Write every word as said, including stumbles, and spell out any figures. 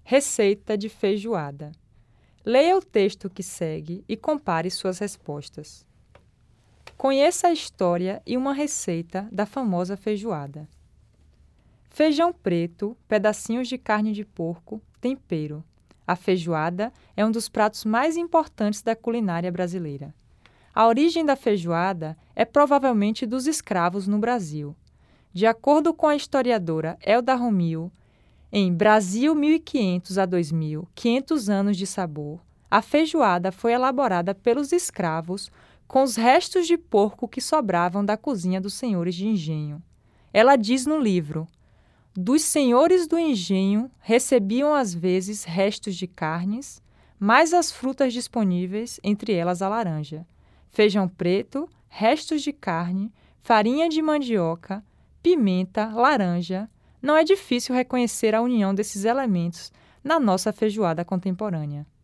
Receita de feijoada. Leia o texto que segue e compare suas respostas. Conheça a história e uma receita da famosa feijoada. Feijão preto, pedacinhos de carne de porco, tempero. A feijoada é um dos pratos mais importantes da culinária brasileira. A origem da feijoada é provavelmente dos escravos no Brasil. De acordo com a historiadora Elda Romil, em Brasil mil e quinhentos a dois mil, quinhentos anos de sabor, a feijoada foi elaborada pelos escravos com os restos de porco que sobravam da cozinha dos senhores de engenho. Ela diz no livro: dos senhores do engenho recebiam às vezes restos de carnes, mais as frutas disponíveis, entre elas a laranja, feijão preto, restos de carne, farinha de mandioca, pimenta, laranja. Não é difícil reconhecer a união desses elementos na nossa feijoada contemporânea.